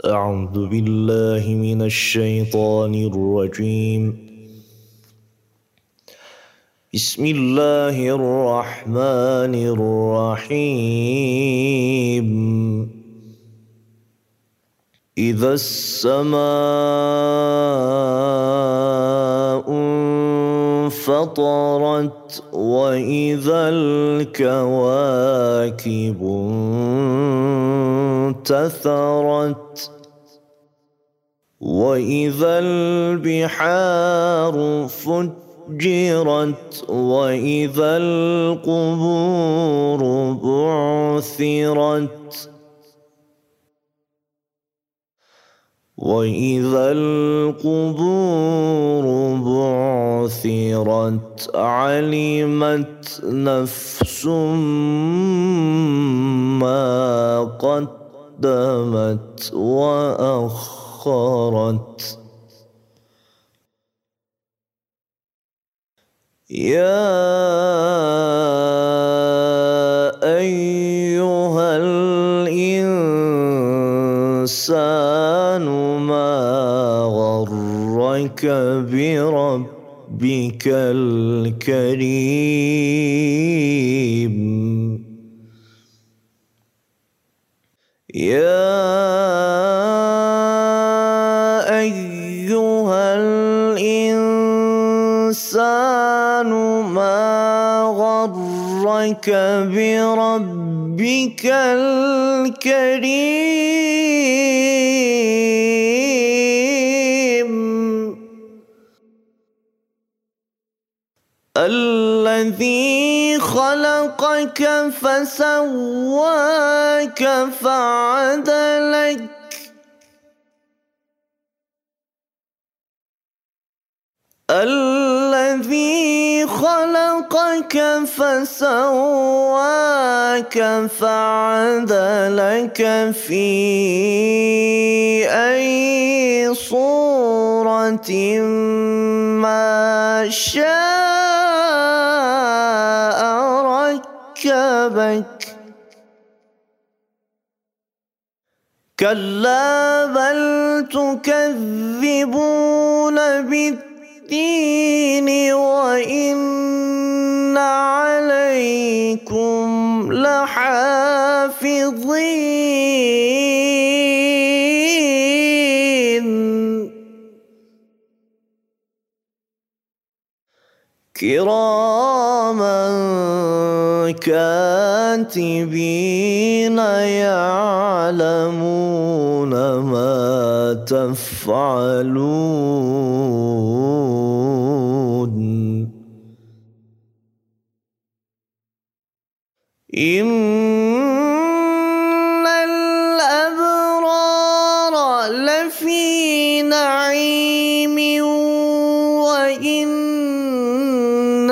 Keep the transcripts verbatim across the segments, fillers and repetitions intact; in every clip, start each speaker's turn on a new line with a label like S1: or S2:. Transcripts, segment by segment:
S1: أعوذ بالله من الشيطان الرجيم. بسم الله الرحمن الرحيم. إذا السماء انفطرت وإذا الكواكب انتثرت وإذا البحار فجرت وإذا القبور بعثرت وإذا القبور بعثرت علمت نفس ما قدمت وأخرت. يا أيها الإنسان ما غرك بربك الكريم. يا أيها الإنسان ما غرك بربك الكريم الذي خلقك فسواك فعدلك الذي خلقك فسواك فعدلك في أي صورة ما شاء ركبك. كلا بل تكذبون بالدين وإن عليكم لحافظين كراما كاتبين يعلمون ما تفعلون. إن الأبرار لفي نعيم وإن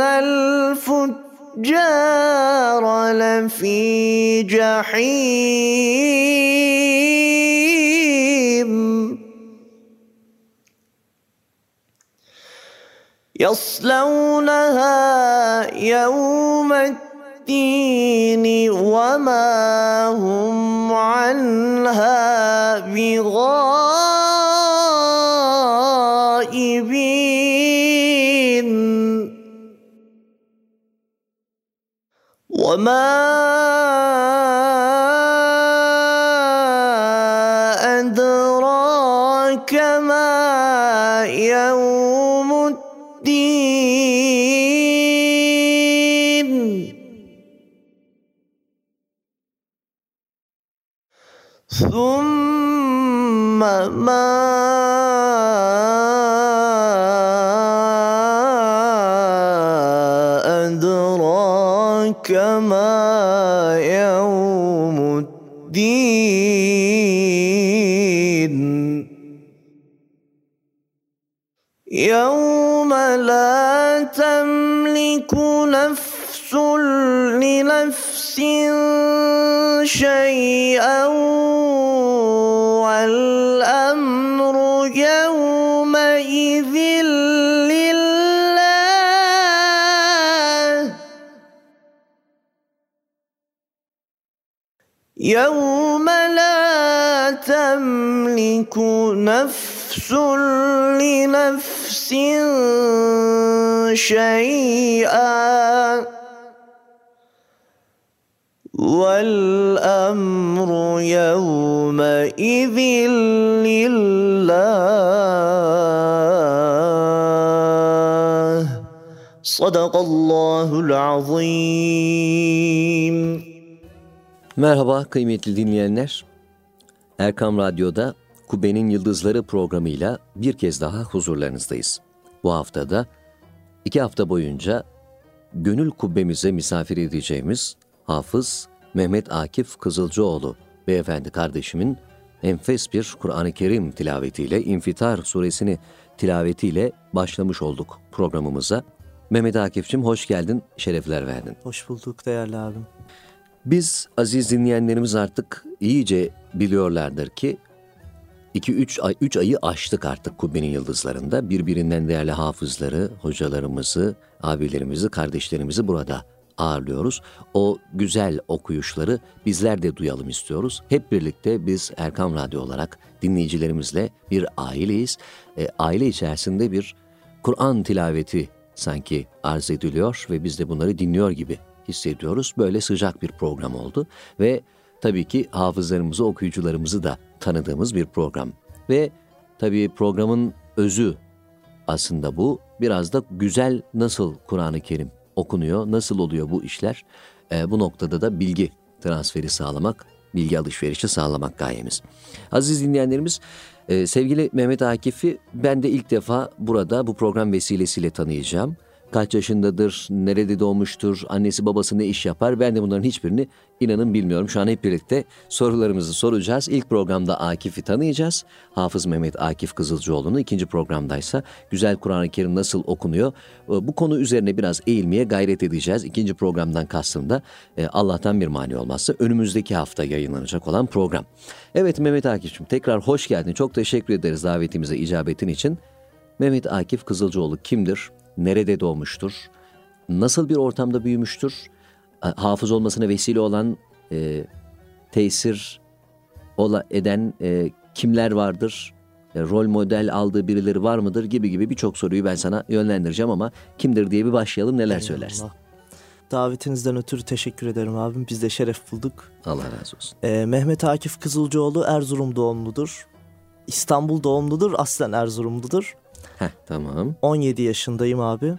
S1: الفجار لفي جحيم يصلونها يوم الدين وما هم عنها بغائبين. وما أدراك ما يوم الدين. ثم ما أدراك ما يوم الدين. يوم لا تملك نفس لنفس شيئا والأمر يومئذ لله. يوم لا تملك تملك نفس لنفس شيئا والأمر يومئذ لله صدق الله العظيم.
S2: Merhaba kıymetli dinleyenler. Erkam Radyo'da Kubbe'nin Yıldızları programıyla bir kez daha huzurlarınızdayız. Bu haftada iki hafta boyunca gönül kubbemize misafir edeceğimiz Hafız Mehmet Akif Kızılcıoğlu beyefendi kardeşimin enfes bir Kur'an-ı Kerim tilavetiyle, İnfitar suresini tilavetiyle başlamış olduk programımıza. Mehmet Akif'cim hoş geldin, şerefler verdin.
S3: Hoş bulduk değerli abim.
S2: Biz aziz dinleyenlerimiz artık iyice biliyorlardır ki iki üç ay üç ayı aştık artık Kubbe'nin Yıldızlarında. Birbirinden değerli hafızları, hocalarımızı, abilerimizi, kardeşlerimizi burada ağırlıyoruz. O güzel okuyuşları bizler de duyalım istiyoruz. Hep birlikte biz Erkam Radyo olarak dinleyicilerimizle bir aileyiz. E, aile içerisinde bir Kur'an tilaveti sanki arz ediliyor ve biz de bunları dinliyor gibi hissediyoruz. Böyle sıcak bir program oldu ve tabii ki hafızlarımızı, okuyucularımızı da tanıdığımız bir program. Ve tabii programın özü aslında bu. Biraz da güzel nasıl Kur'an-ı Kerim okunuyor, nasıl oluyor bu işler? Ee, bu noktada da bilgi transferi sağlamak, bilgi alışverişi sağlamak gayemiz. Aziz dinleyenlerimiz, e, sevgili Mehmet Akif'i ben de ilk defa burada bu program vesilesiyle tanıyacağım. Kaç yaşındadır, nerede doğmuştur, annesi babası ne iş yapar, ben de bunların hiçbirini inanın bilmiyorum. Şu an hep birlikte sorularımızı soracağız. İlk programda Akif'i tanıyacağız. Hafız Mehmet Akif Kızılcıoğlu'nu. İkinci programdaysa güzel Kur'an-ı Kerim nasıl okunuyor? Bu konu üzerine biraz eğilmeye gayret edeceğiz. İkinci programdan kastım da Allah'tan bir mani olmazsa önümüzdeki hafta yayınlanacak olan program. Evet Mehmet Akif'ciğim, tekrar hoş geldin. Çok teşekkür ederiz davetimize icabetin için. Mehmet Akif Kızılcıoğlu kimdir? Nerede doğmuştur? Nasıl bir ortamda büyümüştür? Hafız olmasına vesile olan, e, tesir ola, eden e, kimler vardır? E, rol model aldığı birileri var mıdır? Gibi gibi birçok soruyu ben sana yönlendireceğim ama kimdir diye bir başlayalım. Neler
S3: Eyvallah.
S2: Söylersin?
S3: Davetinizden ötürü teşekkür ederim abim. Biz de şeref bulduk.
S2: Allah razı olsun.
S3: Ee, Mehmet Akif Kızılcıoğlu Erzurum doğumludur. İstanbul doğumludur. Aslen Erzurumludur.
S2: Heh, tamam.
S3: on yedi yaşındayım abi.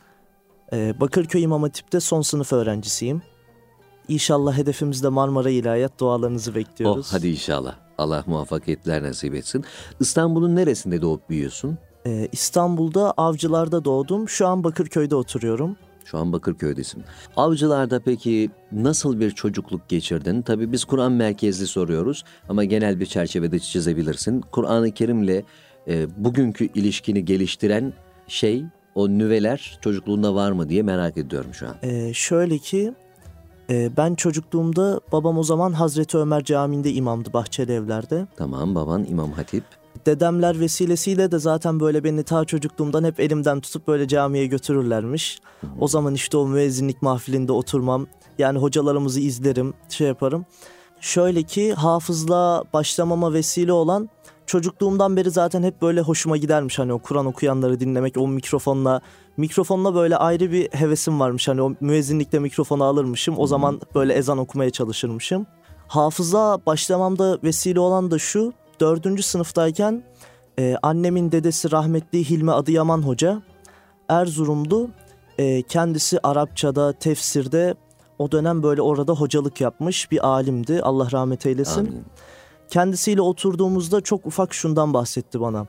S3: Ee, Bakırköy İmam Hatip'te son sınıf öğrencisiyim. İnşallah hedefimizde Marmara İlahiyat, dualarınızı bekliyoruz.
S2: Oh hadi inşallah. Allah muvaffakiyetler nasip etsin. İstanbul'un neresinde doğup büyüyorsun?
S3: Ee, İstanbul'da Avcılar'da doğdum. Şu an Bakırköy'de oturuyorum.
S2: Şu an Bakırköy'desin. Avcılar'da peki nasıl bir çocukluk geçirdin? Tabii biz Kur'an merkezli soruyoruz ama genel bir çerçevede çizebilirsin. Kur'an-ı Kerim'le e, bugünkü ilişkini geliştiren şey, o nüveler çocukluğunda var mı diye merak ediyorum şu an.
S3: Ee, şöyle ki e, ben çocukluğumda babam o zaman Hazreti Ömer Camii'nde imamdı Bahçeli Evler'de.
S2: Tamam, baban İmam Hatip.
S3: Dedemler vesilesiyle de zaten böyle beni ta çocukluğumdan hep elimden tutup böyle camiye götürürlermiş. Hı hı. O zaman işte o müezzinlik mahfilinde oturmam, yani hocalarımızı izlerim, şey yaparım. Şöyle ki hafızlığa başlamama vesile olan, çocukluğumdan beri zaten hep böyle hoşuma gidermiş hani o Kur'an okuyanları dinlemek, o mikrofonla mikrofonla böyle ayrı bir hevesim varmış. Hani o müezzinlikte mikrofonu alırmışım, o zaman böyle ezan okumaya çalışırmışım. Hafıza başlamamda vesile olan da şu: dördüncü sınıftayken e, annemin dedesi rahmetli Hilmi Adıyaman Hoca Erzurumlu, e, kendisi Arapçada, tefsirde o dönem böyle orada hocalık yapmış bir alimdi, Allah rahmet eylesin. Amin. Kendisiyle oturduğumuzda çok ufak şundan bahsetti bana.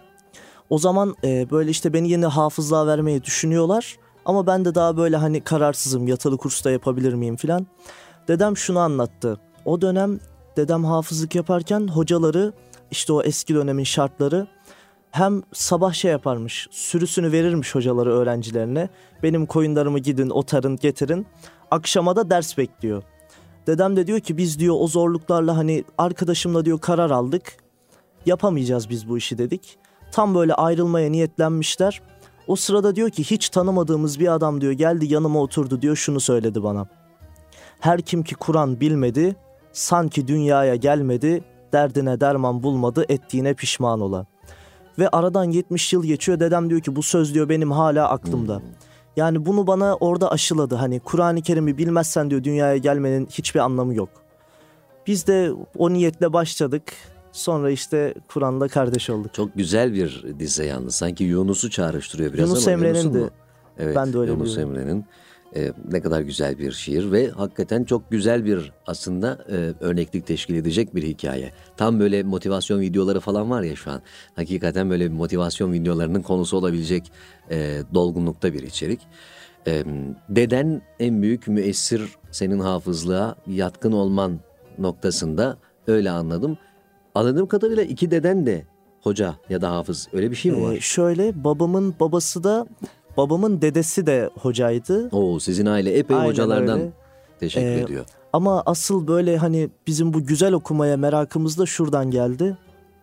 S3: O zaman e, böyle işte beni yeni hafızlığa vermeyi düşünüyorlar ama ben de daha böyle hani kararsızım, yatılı kursta yapabilir miyim filan. Dedem şunu anlattı. O dönem dedem hafızlık yaparken hocaları, işte o eski dönemin şartları, hem sabah şey yaparmış, sürüsünü verirmiş hocaları öğrencilerine. Benim koyunlarımı gidin otarın getirin. Akşama da ders bekliyor. Dedem de diyor ki biz diyor o zorluklarla hani arkadaşımla diyor karar aldık. Yapamayacağız biz bu işi dedik. Tam böyle ayrılmaya niyetlenmişler. O sırada diyor ki hiç tanımadığımız bir adam diyor geldi yanıma oturdu diyor, şunu söyledi bana. Her kim ki Kur'an bilmedi, sanki dünyaya gelmedi derdine derman bulmadı, ettiğine pişman ola. Ve aradan yetmiş yıl geçiyor, dedem diyor ki bu söz diyor benim hala aklımda. Hmm. Yani bunu bana orada aşıladı. Hani Kur'an-ı Kerim'i bilmezsen diyor dünyaya gelmenin hiçbir anlamı yok. Biz de o niyetle başladık. Sonra işte Kur'an'la kardeş olduk.
S2: Çok güzel bir dize yalnız. Sanki Yunus'u çağrıştırıyor biraz
S3: Yunus
S2: ama.
S3: Emre'nin de.
S2: Evet,
S3: ben de öyle
S2: Yunus
S3: biliyorum.
S2: Emre'nin. E, ne kadar güzel bir şiir ve hakikaten çok güzel bir aslında e, örneklik teşkil edecek bir hikaye. Tam böyle motivasyon videoları falan var ya şu an. Hakikaten böyle motivasyon videolarının konusu olabilecek e, dolgunlukta bir içerik. E, deden en büyük müessir senin hafızlığa yatkın olman noktasında, öyle anladım. Anladığım kadarıyla iki deden de hoca ya da hafız, öyle bir şey mi var?
S3: Ee, şöyle babamın babası da babamın dedesi de hocaydı.
S2: Oo, sizin aile epey
S3: Aynen
S2: hocalardan
S3: öyle.
S2: teşekkür
S3: Ee,
S2: ediyor.
S3: Ama asıl böyle hani bizim bu güzel okumaya merakımız da şuradan geldi.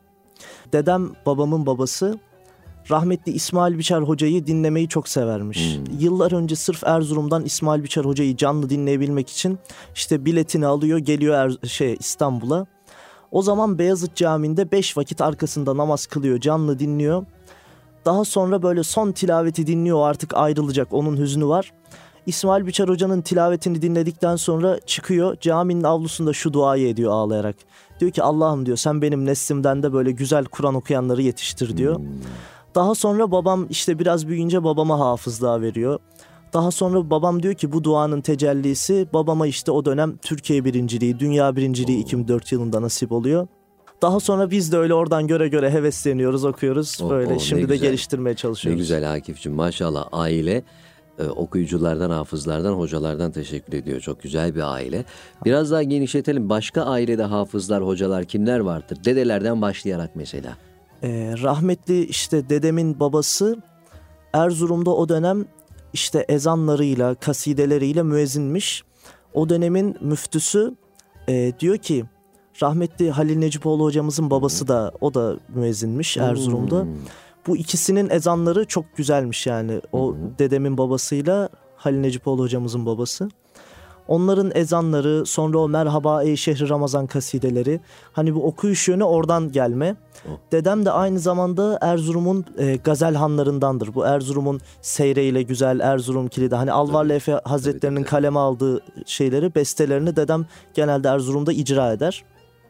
S3: Dedem, babamın babası, rahmetli İsmail Biçer Hoca'yı dinlemeyi çok severmiş. Hmm. Yıllar önce sırf Erzurum'dan İsmail Biçer Hoca'yı canlı dinleyebilmek için işte biletini alıyor, geliyor Er- şey İstanbul'a. O zaman Beyazıt Camii'nde beş vakit arkasında namaz kılıyor, canlı dinliyor. Daha sonra böyle son tilaveti dinliyor, artık ayrılacak, onun hüznü var. İsmail Biçer Hoca'nın tilavetini dinledikten sonra çıkıyor, caminin avlusunda şu duayı ediyor ağlayarak. Diyor ki Allah'ım diyor sen benim neslimden de böyle güzel Kur'an okuyanları yetiştir diyor. Hmm. Daha sonra babam işte biraz büyüyünce babama hafızlığa veriyor. Daha sonra babam diyor ki bu duanın tecellisi babama işte o dönem Türkiye birinciliği, dünya birinciliği iki bin dört yılında nasip oluyor. Daha sonra biz de öyle oradan göre göre hevesleniyoruz, okuyoruz.
S2: Oh,
S3: böyle
S2: oh,
S3: şimdi de
S2: güzel.
S3: geliştirmeye çalışıyoruz.
S2: Ne güzel Akif'cim, maşallah aile e, okuyuculardan, hafızlardan, hocalardan teşekkür ediyor. Çok güzel bir aile. Biraz daha genişletelim. Başka ailede hafızlar, hocalar kimler vardır? Dedelerden başlayarak mesela.
S3: Ee, rahmetli işte dedemin babası Erzurum'da o dönem işte ezanlarıyla, kasideleriyle müezzinmiş. O dönemin müftüsü e, diyor ki rahmetli Halil Necipoğlu hocamızın babası da, o da müezzinmiş Erzurum'da. Hmm. Bu ikisinin ezanları çok güzelmiş yani. O hmm. dedemin babasıyla Halil Necipoğlu hocamızın babası. Onların ezanları, sonra o Merhaba Ey Şehri Ramazan kasideleri, hani bu okuyuş yönü oradan gelme. Oh. Dedem de aynı zamanda Erzurum'un e, gazel hanlarındandır. Bu Erzurum'un Seyre-ile Güzel, Erzurum Kilidi, hani Alvarlı Efe Hazretlerinin kaleme aldığı şeyleri, bestelerini dedem genelde Erzurum'da icra eder.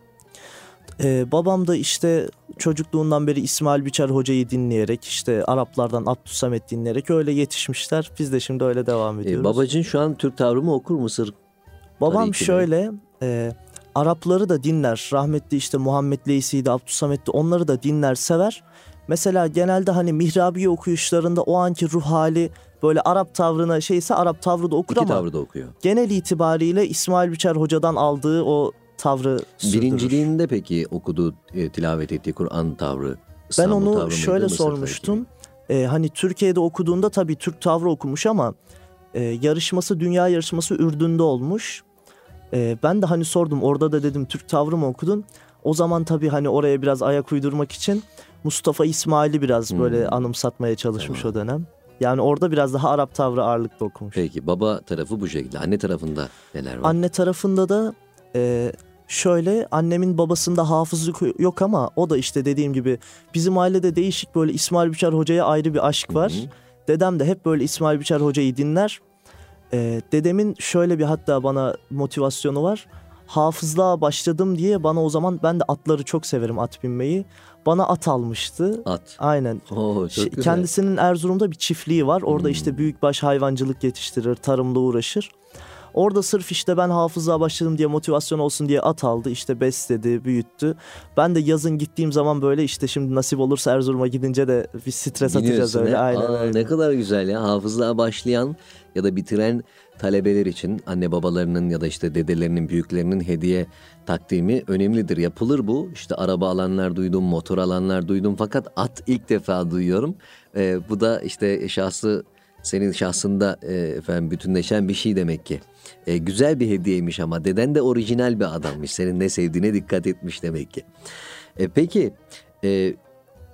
S3: Ee, babam da işte çocukluğundan beri İsmail Biçer Hoca'yı dinleyerek, işte Araplardan Abdüssamet dinleyerek öyle yetişmişler. Biz de şimdi öyle devam ediyoruz.
S2: Ee, babacığın şu an Türk tavrı mı okur, Mısır?
S3: Babam şöyle e, Arapları da dinler. Rahmetli işte Muhammed Leysi'ydi, Abdüssamet'ti, onları da dinler, sever. Mesela genelde hani mihrabiye okuyuşlarında o anki ruh hali böyle Arap tavrına şeyse Arap tavrı da okur. İki ama
S2: tavrı da okuyor.
S3: Genel itibariyle İsmail Biçer Hoca'dan aldığı o tavrı sürdürür.
S2: Birinciliğinde peki okuduğu, e, tilavet ettiği Kur'an tavrı, İstanbul
S3: ben onu
S2: tavrı
S3: şöyle
S2: mıydı,
S3: sormuştum. Ee, hani Türkiye'de okuduğunda tabii Türk tavrı okumuş ama e, yarışması, dünya yarışması Ürdün'de olmuş. E, ben de hani sordum, orada da dedim Türk tavrı mı okudun? O zaman tabii hani oraya biraz ayak uydurmak için Mustafa İsmail'i biraz hmm. böyle anımsatmaya çalışmış tamam. o dönem. Yani orada biraz daha Arap tavrı ağırlıklı okumuş.
S2: Peki baba tarafı bu şekilde. Anne tarafında neler var?
S3: Anne tarafında da e, şöyle, annemin babasında hafızlık yok ama o da işte dediğim gibi bizim ailede değişik böyle İsmail Biçer Hoca'ya ayrı bir aşk var. Hı hı. Dedem de hep böyle İsmail Biçer Hoca'yı dinler. E, dedemin şöyle bir hatta bana motivasyonu var. Hafızlığa başladım diye bana o zaman, ben de atları çok severim, at binmeyi. Bana at almıştı.
S2: At.
S3: Aynen.
S2: Oo, çok güzel.
S3: Kendisinin Erzurum'da bir çiftliği var. Orada hmm. işte büyükbaş hayvancılık yetiştirir, tarımla uğraşır. Orada sırf işte ben hafızlığa başladım diye, motivasyon olsun diye at aldı. İşte besledi, büyüttü. Ben de yazın gittiğim zaman böyle işte şimdi nasip olursa Erzurum'a gidince de bir stres atacağız öyle. Aynen
S2: Aa,
S3: öyle.
S2: Ne kadar güzel ya. Hafızlığa başlayan ya da bitiren talebeler için anne babalarının ya da işte dedelerinin, büyüklerinin hediye takdimi önemlidir. Yapılır bu. İşte araba alanlar duydum, motor alanlar duydum, fakat at ilk defa duyuyorum. Ee, bu da işte şahsı, senin şahsında e, efendim bütünleşen bir şey demek ki. E, güzel bir hediyeymiş ama deden de orijinal bir adammış. Senin ne sevdiğine dikkat etmiş demek ki. E, peki e,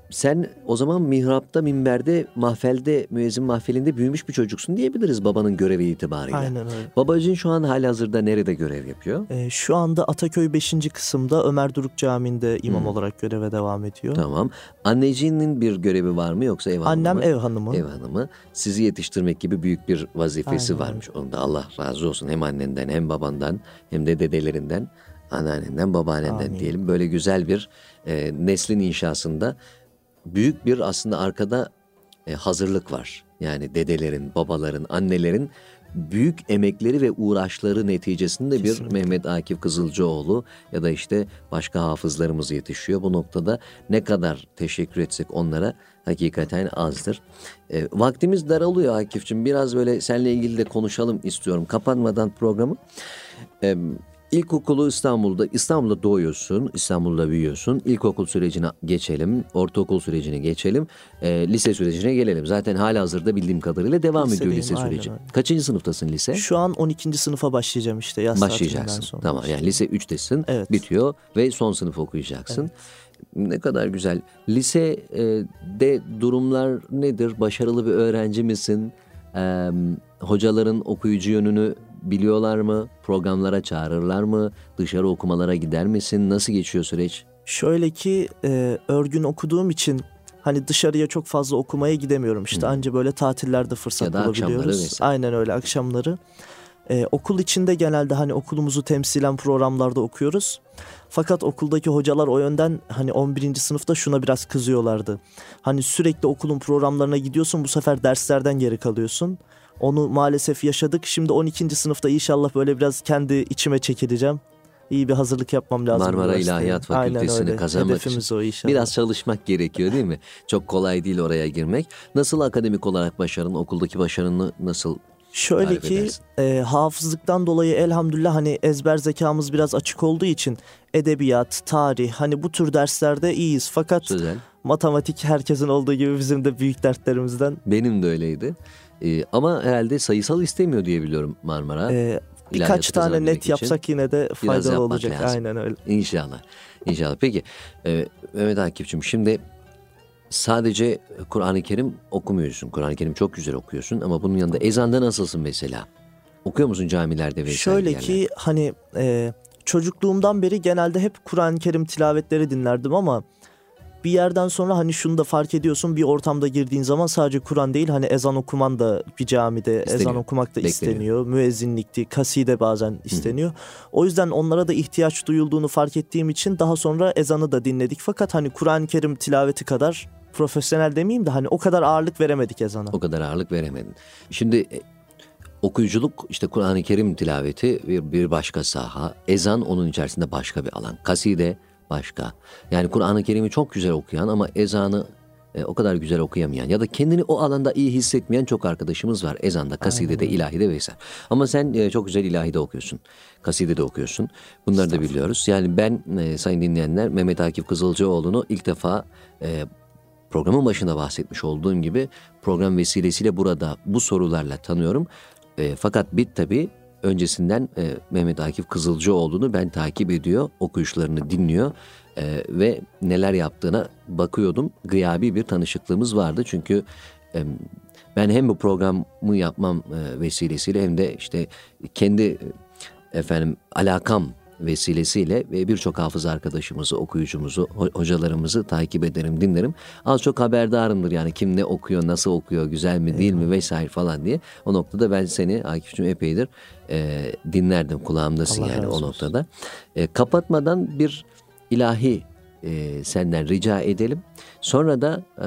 S2: sen o zaman mihrapta, minberde, mahfelde, müezzin mahfelinde büyümüş bir çocuksun diyebiliriz babanın görevi itibarıyla.
S3: Aynen öyle.
S2: Babacığın şu an halihazırda nerede görev yapıyor?
S3: Ee, şu anda Ataköy beşinci kısımda Ömer Duruk Camii'nde imam
S2: Hı.
S3: olarak göreve devam ediyor.
S2: Tamam. Anneciğinin bir görevi var mı yoksa ev hanımı
S3: Annem
S2: mı?
S3: ev hanımı.
S2: Ev hanımı. Sizi yetiştirmek gibi büyük bir vazifesi
S3: Aynen
S2: varmış. Onda Allah razı olsun. Hem annenden hem babandan hem de dedelerinden, anneannenden, babaannenden
S3: Amin.
S2: diyelim. Böyle güzel bir e, neslin inşasında büyük bir aslında arkada e, hazırlık var. Yani dedelerin, babaların, annelerin büyük emekleri ve uğraşları neticesinde bir
S3: Kesinlikle.
S2: Mehmet Akif Kızılcıoğlu ya da işte başka hafızlarımız yetişiyor. Bu noktada ne kadar teşekkür etsek onlara hakikaten azdır. E, vaktimiz daralıyor Akif'cim. Biraz böyle seninle ilgili de konuşalım istiyorum. Kapanmadan programı. E, İlkokulu İstanbul'da, İstanbul'da doğuyorsun, İstanbul'da büyüyorsun. İlkokul sürecine geçelim, ortaokul sürecine geçelim, e, lise sürecine gelelim. Zaten halihazırda bildiğim kadarıyla devam ediyor
S3: Lisedeyim,
S2: lise
S3: aynen
S2: süreci.
S3: öyle.
S2: Kaçıncı sınıftasın lise?
S3: Şu an on ikinci sınıfa başlayacağım işte yaz tatilinden
S2: Başlayacaksın.
S3: sonra.
S2: Tamam, yani lise üçtesin,
S3: Evet.
S2: bitiyor ve son sınıf okuyacaksın. Ne kadar güzel. Lisede durumlar nedir? Başarılı bir öğrenci misin? Ee, hocaların okuyucu yönünü biliyorlar mı? Programlara çağırırlar mı? Dışarı okumalara gider misin? Nasıl geçiyor süreç?
S3: Şöyle ki e, örgün okuduğum için hani dışarıya çok fazla okumaya gidemiyorum işte.
S2: Hı.
S3: Anca böyle tatillerde fırsat
S2: Ya da akşamları
S3: bulabiliyoruz.
S2: vesaire.
S3: Aynen öyle akşamları. E, okul içinde genelde hani okulumuzu temsilen programlarda okuyoruz. Fakat okuldaki hocalar o yönden hani on birinci sınıfta şuna biraz kızıyorlardı. Hani sürekli okulun programlarına gidiyorsun, bu sefer derslerden geri kalıyorsun. Onu maalesef yaşadık. Şimdi on ikinci sınıfta inşallah böyle biraz kendi içime çekileceğim. İyi bir hazırlık yapmam lazım.
S2: Marmara
S3: üniversiteye.
S2: İlahiyat
S3: Aynen
S2: Fakültesini
S3: öyle.
S2: kazanmak
S3: Hedefimiz
S2: için
S3: o inşallah.
S2: biraz çalışmak gerekiyor değil mi? Çok kolay değil oraya girmek. Nasıl akademik olarak başarın, okuldaki başarını nasıl
S3: Şöyle
S2: tarif
S3: ki
S2: edersin?
S3: e, hafızlıktan dolayı elhamdülillah hani ezber zekamız biraz açık olduğu için edebiyat, tarih hani bu tür derslerde iyiyiz. Fakat
S2: sözel?
S3: matematik herkesin olduğu gibi bizim de büyük dertlerimizden.
S2: Benim de öyleydi. Ee, ama herhalde sayısal istemiyor diye biliyorum Marmara.
S3: E, birkaç
S2: İlahiyatı
S3: tane
S2: kazanabilmek
S3: net
S2: için.
S3: yapsak yine de
S2: Biraz
S3: faydalı
S2: yapmak
S3: olacak.
S2: lazım.
S3: Aynen öyle.
S2: İnşallah. İnşallah. Peki e, Mehmet Akif'cim şimdi sadece Kur'an-ı Kerim okumuyorsun. Kur'an-ı Kerim çok güzel okuyorsun ama bunun yanında ezanda nasılsın mesela? Okuyor musun camilerde vesaire
S3: Şöyle
S2: yerlerde?
S3: ki hani e, çocukluğumdan beri genelde hep Kur'an-ı Kerim tilavetleri dinlerdim ama bir yerden sonra hani şunu da fark ediyorsun, bir ortamda girdiğin zaman sadece Kur'an değil hani ezan okuman da bir camide
S2: İsteniyor,
S3: ezan okumak da
S2: bekleniyor.
S3: isteniyor. Müezzinlikti, kaside bazen isteniyor. O yüzden onlara da ihtiyaç duyulduğunu fark ettiğim için daha sonra ezanı da dinledik. Fakat hani Kur'an-ı Kerim tilaveti kadar profesyonel demeyeyim de hani o kadar ağırlık veremedik ezana.
S2: O kadar ağırlık veremedin. Şimdi e, okuyuculuk işte Kur'an-ı Kerim tilaveti bir, bir başka saha. Ezan onun içerisinde başka bir alan. Kaside başka. Yani Kur'an-ı Kerim'i çok güzel okuyan ama ezanı e, o kadar güzel okuyamayan ya da kendini o alanda iyi hissetmeyen çok arkadaşımız var. Ezanda, kasidede, ilahide vesaire. Ama sen e, çok güzel ilahide okuyorsun. Kasidede okuyorsun. Bunları da biliyoruz. Yani ben e, sayın dinleyenler Mehmet Akif Kızılcıoğlu'nu ilk defa e, programın başında bahsetmiş olduğum gibi program vesilesiyle burada bu sorularla tanıyorum. E, fakat bir tabii öncesinden e, Mehmet Akif Kızılcıoğlu'nu ben takip ediyor, okuyuşlarını dinliyor e, ve neler yaptığına bakıyordum. Gıyabi bir tanışıklığımız vardı çünkü e, ben hem bu programı yapmam e, vesilesiyle hem de işte kendi e, efendim alakam vesilesiyle ve birçok hafız arkadaşımızı, okuyucumuzu, hocalarımızı takip ederim, dinlerim. Az çok haberdarımdır yani kim ne okuyor, nasıl okuyor, güzel mi değil mi vesaire falan diye. O noktada ben seni Akif'cim epeydir e, dinlerdim, kulağımdasın
S3: Allah
S2: yani
S3: razı
S2: o
S3: olsun.
S2: noktada. E, kapatmadan bir ilahi e, senden rica edelim. Sonra da e,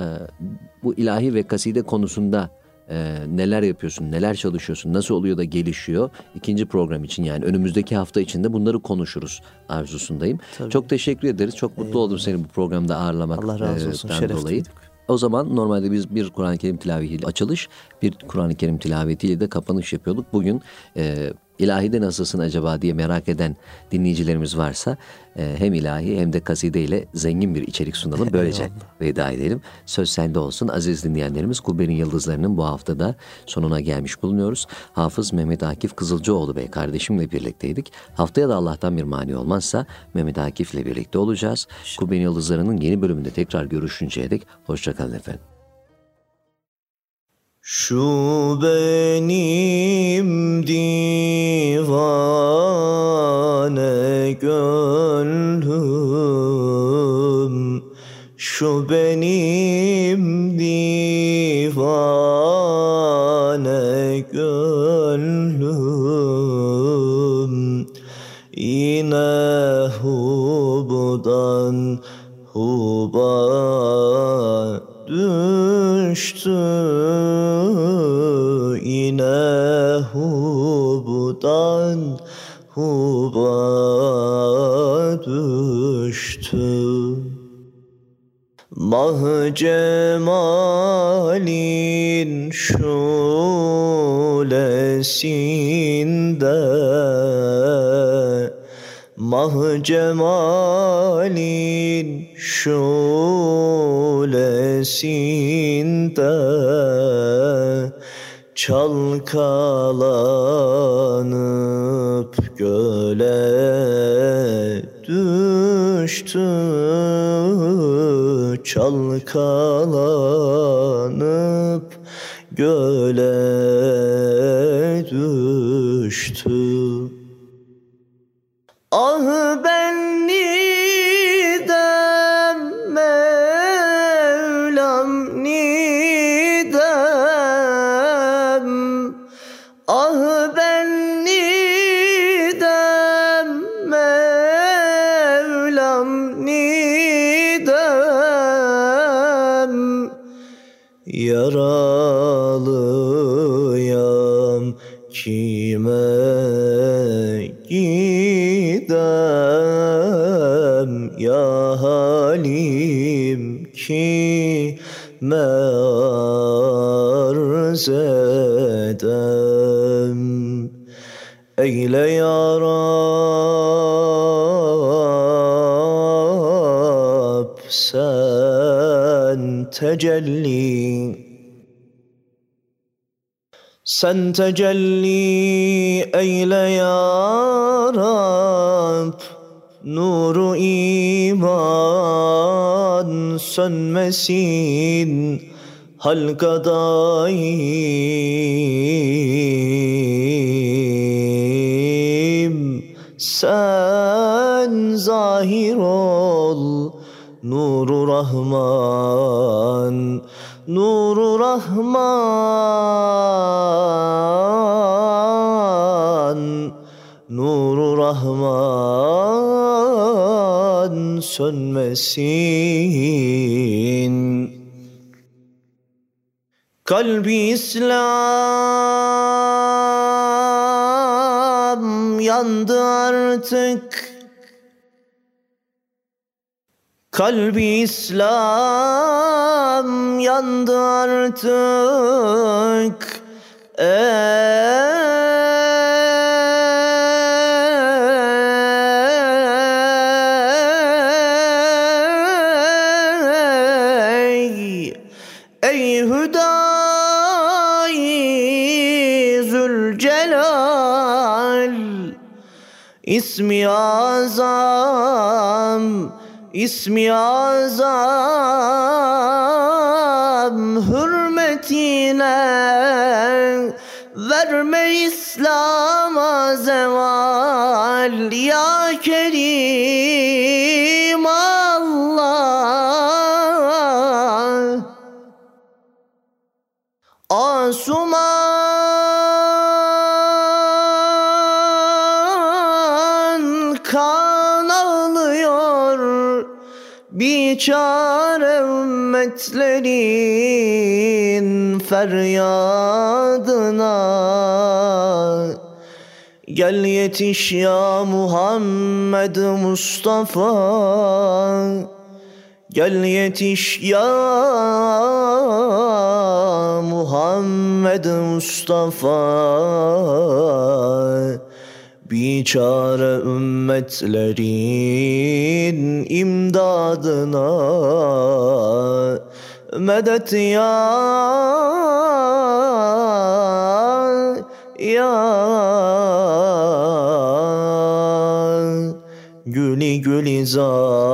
S2: bu ilahi ve kaside konusunda Ee, neler yapıyorsun, neler çalışıyorsun, nasıl oluyor da gelişiyor. İkinci program için yani önümüzdeki hafta içinde bunları konuşuruz arzusundayım.
S3: Tabii.
S2: Çok teşekkür ederiz. Çok mutlu oldum seni bu programda ağırlamaktan
S3: Allah razı olsun.
S2: e,
S3: Şeref
S2: dolayı.
S3: duyduk.
S2: O zaman normalde biz bir Kur'an-ı Kerim tilavetiyle açılış, bir Kur'an-ı Kerim tilavetiyle de kapanış yapıyorduk. Bugün e, İlahide nasılsın acaba diye merak eden dinleyicilerimiz varsa e, hem ilahi hem de kaside ile zengin bir içerik sunalım. Böylece veda edelim. Söz sende olsun. Aziz dinleyenlerimiz, Kubbe'nin Yıldızları'nın bu haftada sonuna gelmiş bulunuyoruz. Hafız Mehmet Akif Kızılcıoğlu Bey kardeşimle birlikteydik. Haftaya da Allah'tan bir mani olmazsa Mehmet Akif'le birlikte olacağız. Kubbe'nin Yıldızları'nın yeni bölümünde tekrar görüşünceye dek hoşçakalın efendim.
S1: Şu benim divane gönlüm, şu benim divane gönlüm, yine hubdan huba düştü, yine hubdan huba düştü. Mah cemalin şulesinde, mah cemalin şulesinde, çalkalanıp göle düştü, çalkalanıp göle düştü. Ah ben nidem Mevlam nidem, ah ben nidem Mevlam nidem, yaralıyam kime gidem, ya halim kime arz edem. Eyle ya Rab sen tecelli, sen tecelli eyle ya Rab, nuru iman sönmesin halkadayım. Sen zahir ol nuru Rahman, nuru Rahman, nuru Rahman sönmesin. Kalbi İslam yandı artık, kalbi İslam yandı artık. Ey, ey Hüdayi Zülcelal, İsmi azam, İsmi azam hürmetine verme İslam'a zeval, ya Kerim Allah. Asuman kan ağlıyor, biçare ümmetlerin feryadına. Gel yetiş ya Muhammed Mustafa, gel yetiş ya Muhammed Mustafa. biçare ümmetlerin imdadına medet ya ya Güli gülizar